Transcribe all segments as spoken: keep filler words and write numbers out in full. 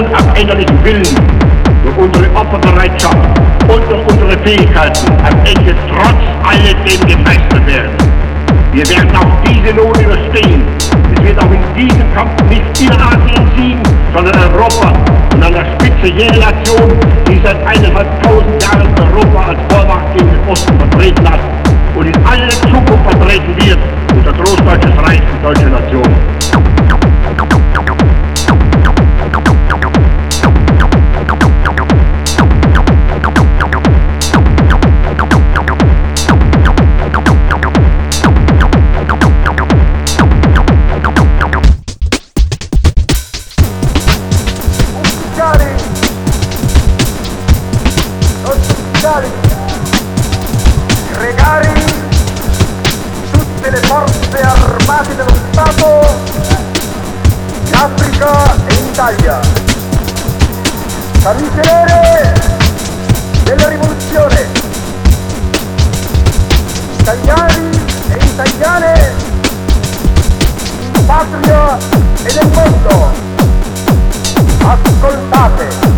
unabänderlichen Willen, durch unsere Opferbereitschaft und durch unsere Fähigkeiten am Ende trotz alledem gemeistert werden. Wir werden auch diese Not überstehen. Es wird auch in diesem Kampf nicht Innerasien siegen, sondern Europa und an der Spitze jene Nation, die seit eineinhalbtausend Jahren Europa als Vormacht gegen den Osten vertreten hat und in alle Zukunft vertreten wird, unser großdeutsches Reich, die deutsche Nation. Pregare tutte le forze armate dello Stato in Africa e in Italia, camicie nere della rivoluzione, italiani e italiane in patria e nel mondo, ascoltate.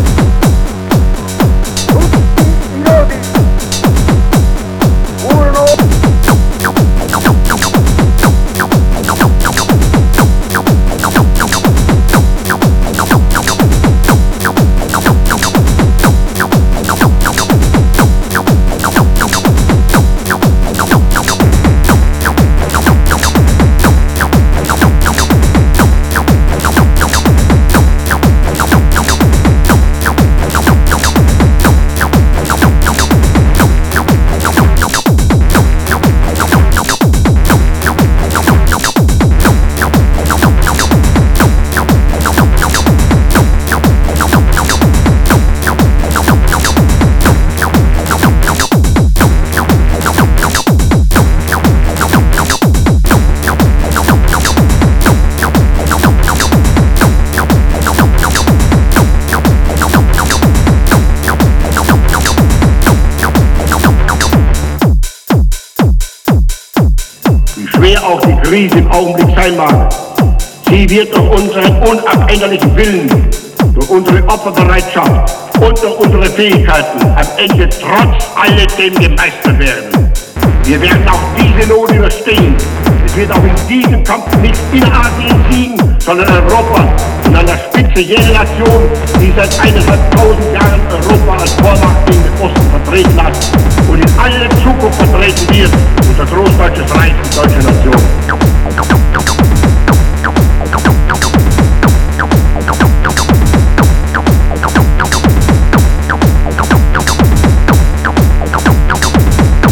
Schwer auch die Krise im Augenblick sein mag, sie wird durch unseren unabänderlichen Willen, durch unsere Opferbereitschaft und durch unsere Fähigkeiten am Ende trotz alledem gemeistert werden. Wir werden auch diese Not überstehen. Es wird auch in diesem Kampf nicht Innerasien siegen, sondern Europa und an der Spitze jene Nation, die seit eineinhalbtausend Jahren Europa als Vormacht gegen den Osten vertreten hat und in alle Zukunft vertreten wird, unser großdeutsches Reich, die deutsche Nation.